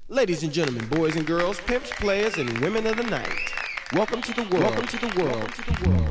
Ladies and gentlemen, boys and girls, pimps, players, and women of the night. Welcome to the world. Welcome to the world. Welcome to the world.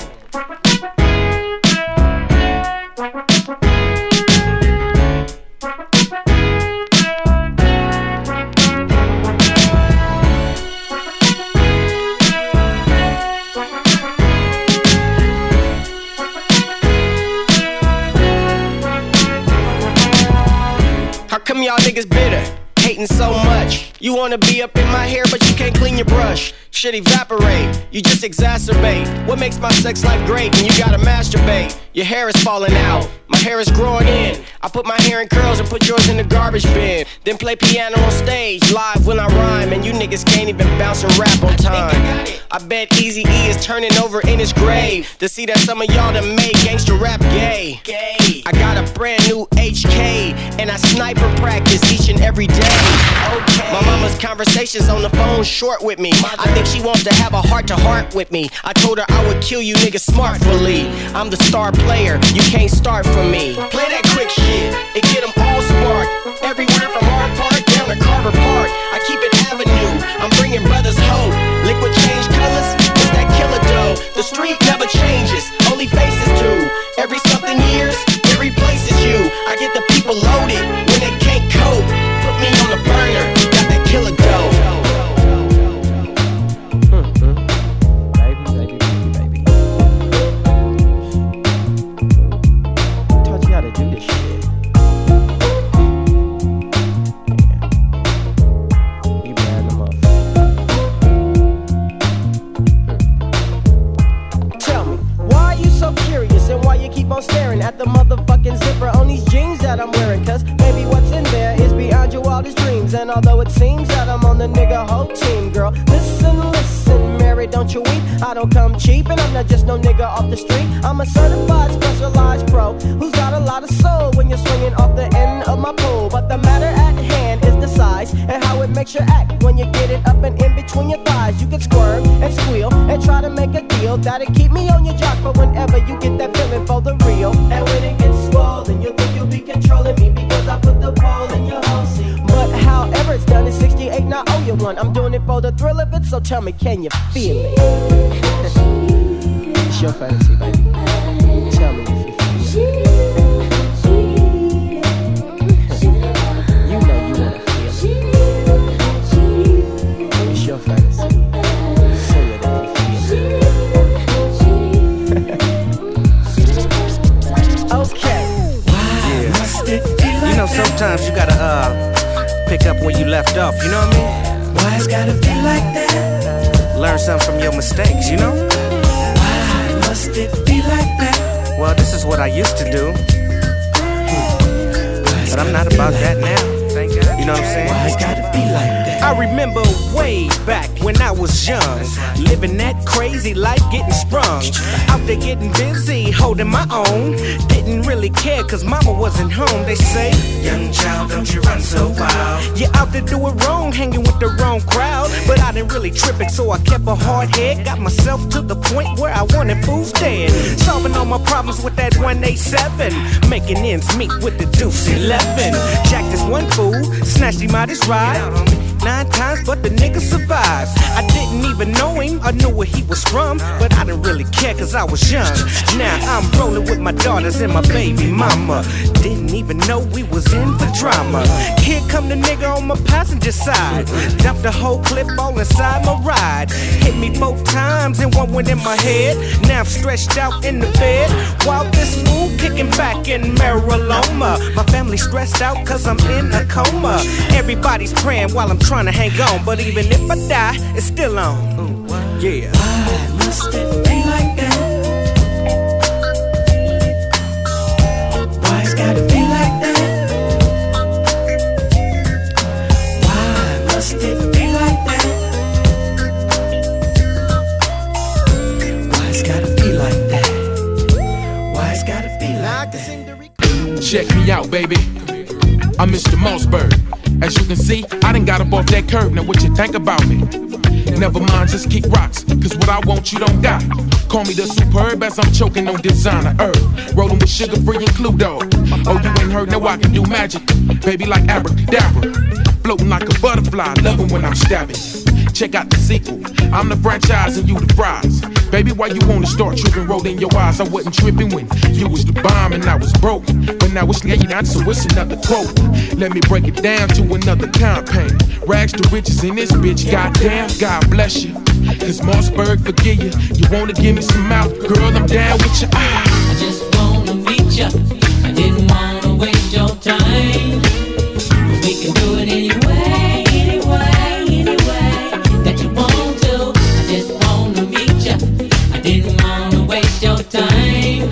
How come y'all niggas bitter? Hating so much. You wanna be up in my hair, but you can't clean your brush. Shit evaporate, you just exacerbate. What makes my sex life great when you gotta masturbate? Your hair is falling out, my hair is growing in. I put my hair in curls and put yours in the garbage bin. Then play piano on stage, live when I rhyme. And you niggas can't even bounce and rap on time. I bet Eazy-E is turning over in his grave to see that some of y'all done made gangster rap gay. I got a brand new HK, and I sniper practice each and every day. My mama's conversations on the phone short with me. I think she wants to have a heart-to-heart with me. I told her I would kill you niggas smartfully. I'm the star player, you can't start from me. Play that quick shit, it get them all sparked. Everywhere from Art Park down to Carver Park. I keep it Avenue, I'm bringing brothers hope. Liquid change colors, it's that killer dough. The street never changes, only faces do. Every something years, it replaces you. I get the people loaded when they can't cope. Put me on the burner, got that killer dough. Baby. Taught you how to do this shit. You bad the motherfucker. Tell me, why are you so curious and why you keep on staring at the motherfucking zipper on these jeans that I'm wearing? Cause maybe what's in there is beyond your wildest dreams. And although it seems that I'm on the nigga whole team, girl, listen, Mary, don't you weep. I don't come cheap and I'm not just no nigga off the street. I'm a certified specialized pro who's got a lot of soul when you're swinging off the end of my pole. But the matter at hand is the size and how it makes you act when you get it up and in between your thighs. You can squirm and squeal and try to make a deal that'll keep me on your jock for whenever you get that feeling for the real. And when it gets swollen, you think you'll be controlling me because I put the ball in your whole seat. But however it's done in 68, now I owe you one. I'm doing it for the thrill of it, so tell me, can you feel it? It's your fantasy, baby. Tell me if you feel it. You know you wanna feel it. It's your fantasy. Say it if you feel it. Okay. Yeah. You know, sometimes you gotta pick up where you left off, you know what I mean? Why it's gotta be like that? Learn something from your mistakes, you know? Why must it be like that? Well, this is what I used to do, but I'm not about that now. Thank God. You know what I'm saying? Why it's gotta be like that? I remember way back when I was young, living that crazy life, getting sprung. Out there getting busy, holding my own. Didn't really care cause mama wasn't home. They say, young child, don't you run so wild. you're out there doing wrong, hanging with the wrong crowd. But I didn't really trip it, so I kept a hard head. Got myself to the point where I wanted fools dead. Solving all my problems with that 187. Making ends meet with the Deuce 11. Jack this one fool, snatched him out his ride. 9 times, but the nigga survives. I didn't even know him, I knew where he was from, but I didn't really care cause I was young. Now I'm rolling with my daughters and my baby mama. Didn't even know we was in the drama. Here come the nigga on my passenger side. Dumped the whole clip all inside my ride. Hit me both times and one went in my head. Now I'm stretched out in the bed while this fool kicking back in Mariloma. My family stressed out cause I'm in a coma. Everybody's praying while I'm trying to hang on, but even if I die, it's still on. Yeah. Why must it be like that? Why it's gotta be like that? Why must it be like that? Why it's gotta be like that? Why it's gotta be like that? Check me out, baby. I'm Mr. Mossberg. As you can see, I done got up off that curb. Now what you think about me? Never mind, just kick rocks, cause what I want you don't got. Call me the superb as I'm choking on designer herb. Rolling with Sugar Free and Cluedo. Oh, you ain't heard, now I can do magic. Baby like abracadabra. floating like a butterfly. Loving when I'm stabbing. Check out the sequel. I'm the franchise and you the fries. Baby, why you wanna start tripping? Rolled in your eyes. I wasn't tripping when you was the bomb and I was broke. But now it's late out, so it's another quote. Let me break it down to another campaign. Rags to riches in this bitch. Goddamn, God bless you. Cause Mossberg forgive you. You wanna give me some mouth? Girl, I'm down with your eyes. I just wanna meet ya. I didn't wanna waste your time. But we can do it anyway, anyway that you want to. I just wanna meet ya. I didn't wanna waste your time.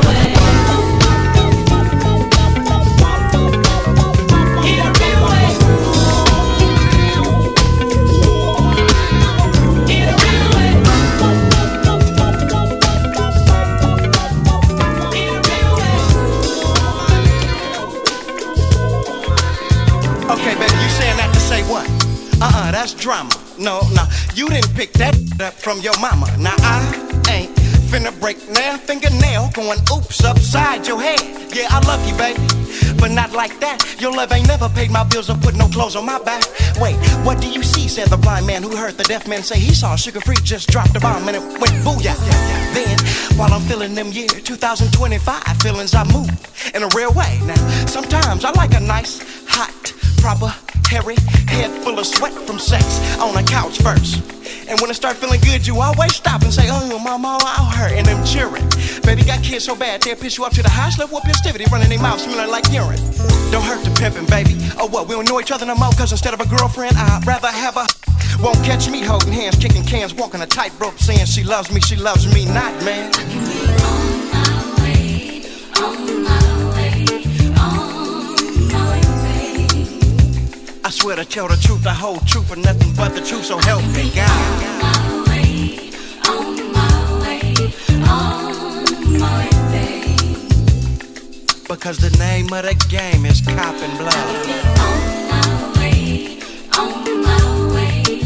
That's drama. No, you didn't pick that up from your mama. Now I ain't finna break now fingernail going oops upside your head. Yeah, I love you, baby, but not like that. Your love ain't never paid my bills or put no clothes on my back. Wait, what do you see? Said the blind man who heard the deaf man say he saw Sugar Free just dropped a bomb and it went booyah. Then, while I'm feeling them year 2025 feelings, I move in a real way. Now, sometimes I like a nice, hot, proper, hairy head full of sweat from sex on the couch first. And when I start feeling good, you always stop and say, oh, mama, I'll hurt. And them cheering. Baby got kids so bad, they'll piss you up to the house, let whoop your stivity, running their mouth smelling like urine. Don't hurt the pimpin', baby. Oh, what, we don't know each other no more, cause instead of a girlfriend, I'd rather have a. Won't catch me holding hands, kicking cans, walking a tightrope, saying she loves me not, man. I can be on my way, on my way, on my way. I swear to tell the truth, the whole truth, and nothing but the truth, so help me God. On my way, on my way, on my way. Because the name of the game is copping blood. On my way, on my way,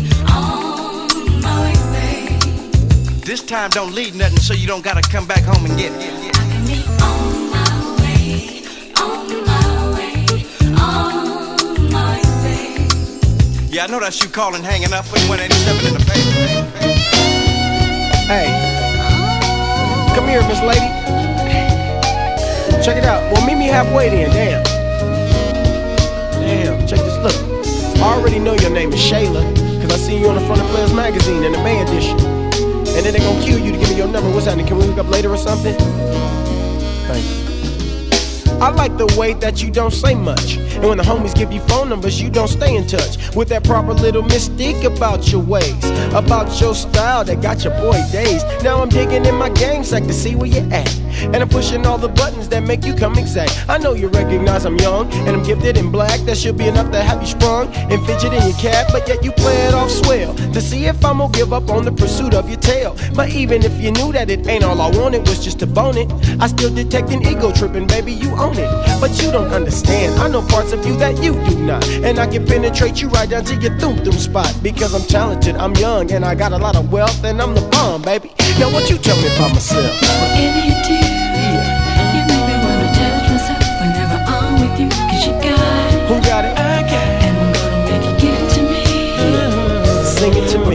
on my way. This time don't leave nothing so you don't gotta come back home and get it. I can be on my way, on my way, on my way. Yeah, I know that's you calling, hanging up, putting 187 in the paper. Hey, come here, Miss Lady. Check it out. Well, meet me halfway then. Damn, check this. Look, I already know your name is Shayla, cause I seen you on the front of Players Magazine in the May edition. And then they gon' cue you to give me your number. What's happening? Can we hook up later or something? Thank you. I like the way that you don't say much. And when the homies give you phone numbers, you don't stay in touch. With that proper little mystique about your ways, about your style that got your boy dazed. Now I'm digging in my game sack to see where you at. And I'm pushing all the buttons that make you come exact. I know you recognize I'm young and I'm gifted in black. That should be enough to have you sprung and fidget in your cap. But yet you play it off swell to see if I'm gonna give up on the pursuit of your tail. But even if you knew that it ain't all I wanted was just to bone it, I still detect an ego tripping, baby, you own it. But you don't understand, I know parts of you that you do not. And I can penetrate you right down to your thum-thum spot. Because I'm talented, I'm young, and I got a lot of wealth. And I'm the bomb, baby. Now what you tell me about myself? Whatever you do, you make me wanna touch myself whenever I'm with you. Cause you got it. Who got it? I got it. And I'm gonna make you give it to me. Sing it to me.